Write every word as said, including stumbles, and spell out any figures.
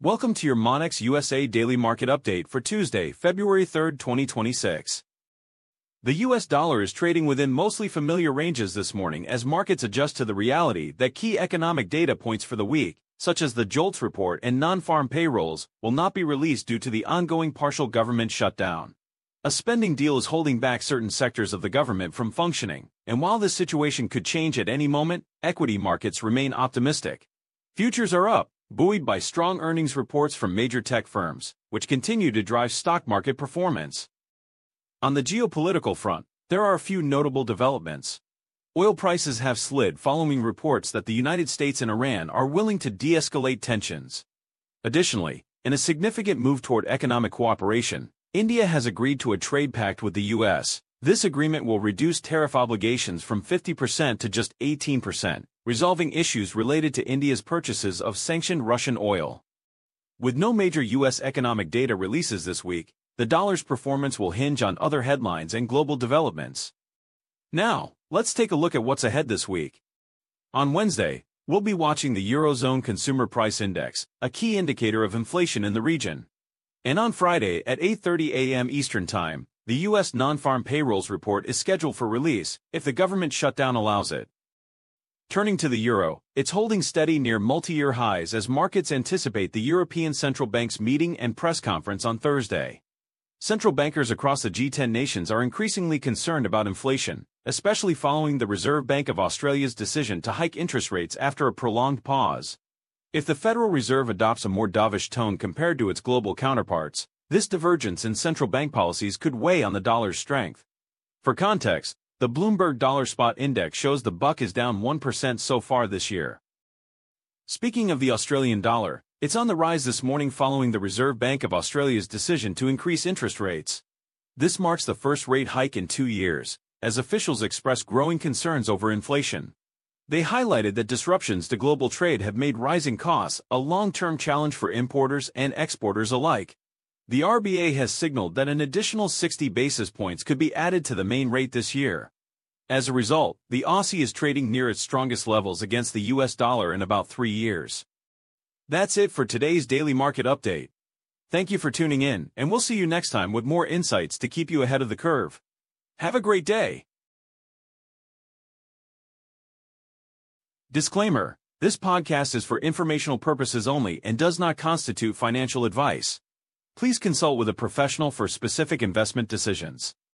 Welcome to your Monex U S A Daily Market Update for Tuesday, February third, twenty twenty-six. The U S dollar is trading within mostly familiar ranges this morning as markets adjust to the reality that key economic data points for the week, such as the JOLTS report and non-farm payrolls, will not be released due to the ongoing partial government shutdown. A spending deal is holding back certain sectors of the government from functioning, and while this situation could change at any moment, equity markets remain optimistic. Futures are up, buoyed by strong earnings reports from major tech firms, which continue to drive stock market performance. On the geopolitical front, there are a few notable developments. Oil prices have slid following reports that the United States and Iran are willing to de-escalate tensions. Additionally, in a significant move toward economic cooperation, India has agreed to a trade pact with the U S. This agreement will reduce tariff obligations from fifty percent to just eighteen percent, resolving issues related to India's purchases of sanctioned Russian oil. With no major U S economic data releases this week, the dollar's performance will hinge on other headlines and global developments. Now, let's take a look at what's ahead this week. On Wednesday, we'll be watching the Eurozone Consumer Price Index, a key indicator of inflation in the region. And on Friday at eight thirty a m Eastern Time, the U S non-farm payrolls report is scheduled for release, if the government shutdown allows it. Turning to the euro, it's holding steady near multi-year highs as markets anticipate the European Central Bank's meeting and press conference on Thursday. Central bankers across the G ten nations are increasingly concerned about inflation, especially following the Reserve Bank of Australia's decision to hike interest rates after a prolonged pause. If the Federal Reserve adopts a more dovish tone compared to its global counterparts, this divergence in central bank policies could weigh on the dollar's strength. For context, the Bloomberg Dollar Spot Index shows the buck is down one percent so far this year. Speaking of the Australian dollar, it's on the rise this morning following the Reserve Bank of Australia's decision to increase interest rates. This marks the first rate hike in two years, as officials express growing concerns over inflation. They highlighted that disruptions to global trade have made rising costs a long-term challenge for importers and exporters alike. The R B A has signaled that an additional sixty basis points could be added to the main rate this year. As a result, the Aussie is trading near its strongest levels against the U S dollar in about three years. That's it for today's Daily Market Update. Thank you for tuning in, and we'll see you next time with more insights to keep you ahead of the curve. Have a great day. Disclaimer: this podcast is for informational purposes only and does not constitute financial advice. Please consult with a professional for specific investment decisions.